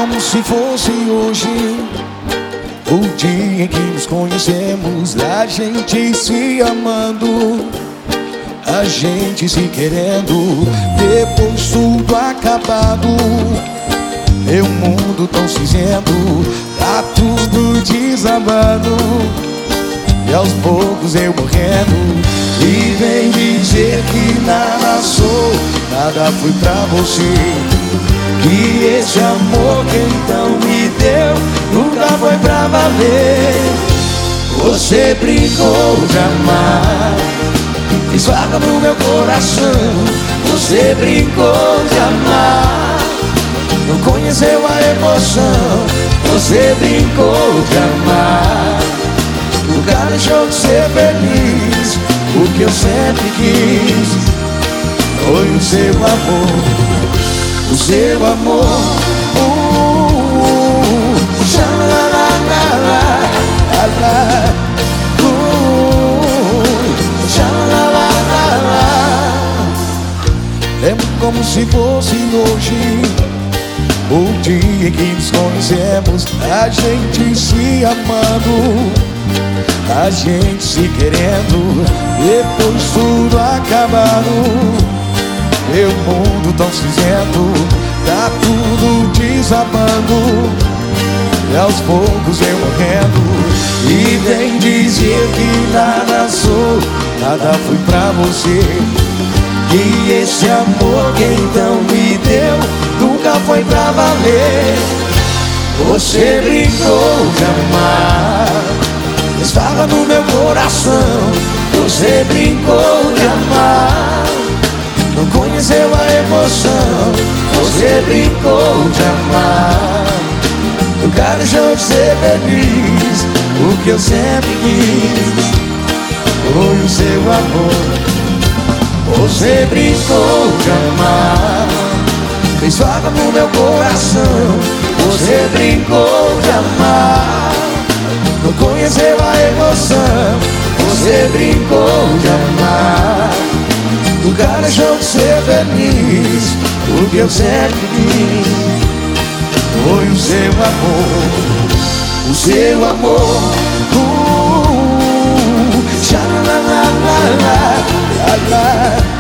como se fosse hoje o dia em que nos conhecemos, a gente se amando, a gente se querendo. Depois tudo acabado, meu mundo tão cinzento, tá tudo desabando, e aos poucos eu morrendo. E vem dizer que nada sou, nada fui pra você, que esse amor que então me deu nunca foi pra valer. Você brincou de amar, fez vaga no meu coração. Você brincou de amar, não conheceu a emoção. Você brincou de amar, nunca deixou de ser feliz. O que eu sempre quis foi o seu amor, o seu amor. É como se fosse hoje o dia em que nos conhecemos, a gente se amando, a gente se querendo. Depois tudo acabado, meu mundo tão cinzento, tá tudo desabando, e aos poucos eu morrendo. E vem dizer que nada sou, nada fui pra você, que esse amor que então me deu nunca foi pra valer. Você brincou de amar, estava no meu coração. Você brincou de amar, não conheceu a emoção. Você brincou de amar, nunca deixou de ser feliz. O que eu sempre quis foi o seu amor. Você brincou de amar, fez vaga no meu coração. Você brincou de amar, não conheceu a emoção. Você brincou de amar, nunca deixou de ser feliz. O que eu sempre quis foi o seu amor, o seu amor. Xa la la la la la la.